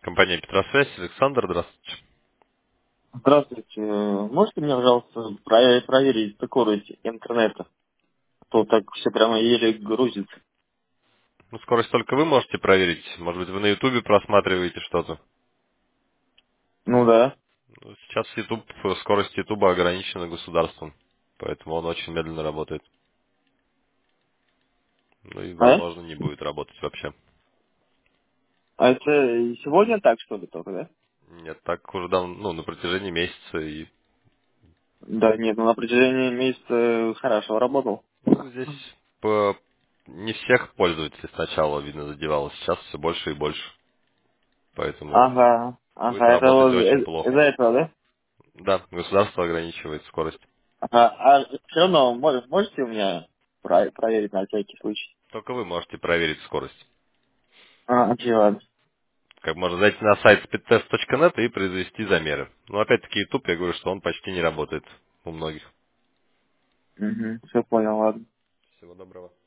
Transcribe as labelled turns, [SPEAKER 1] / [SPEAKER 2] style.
[SPEAKER 1] Компания Петросвязь, Александр, здравствуйте.
[SPEAKER 2] Здравствуйте. Можете мне, пожалуйста, проверить скорость интернета? А то так все прямо еле грузится.
[SPEAKER 1] Ну, скорость только вы можете проверить. Может быть, вы на Ютубе просматриваете что-то.
[SPEAKER 2] Ну да.
[SPEAKER 1] Ну, сейчас скорость Ютуба ограничена государством, поэтому он очень медленно работает. Ну и,
[SPEAKER 2] А?
[SPEAKER 1] возможно, не будет работать вообще.
[SPEAKER 2] А это и сегодня так, что ли, только, да?
[SPEAKER 1] Нет, так уже давно, на протяжении месяца. И,
[SPEAKER 2] Да, нет, ну на протяжении месяца хорошо работал.
[SPEAKER 1] здесь по... не всех пользователей сначала, видно, задевалось. Сейчас все больше и больше. Поэтому
[SPEAKER 2] Ага,
[SPEAKER 1] будет
[SPEAKER 2] ага, это
[SPEAKER 1] работать
[SPEAKER 2] вот
[SPEAKER 1] очень
[SPEAKER 2] из-за
[SPEAKER 1] плохо.
[SPEAKER 2] этого, да?
[SPEAKER 1] Да, государство ограничивает скорость.
[SPEAKER 2] Ага, а все равно можете у меня проверить на всякий случай?
[SPEAKER 1] Только вы можете проверить скорость.
[SPEAKER 2] Окей, ладно.
[SPEAKER 1] Как можно зайти на сайт speedtest.net и произвести замеры. Но опять-таки YouTube, я говорю, что он почти не работает у многих.
[SPEAKER 2] Угу, все понял, ладно.
[SPEAKER 1] Всего доброго.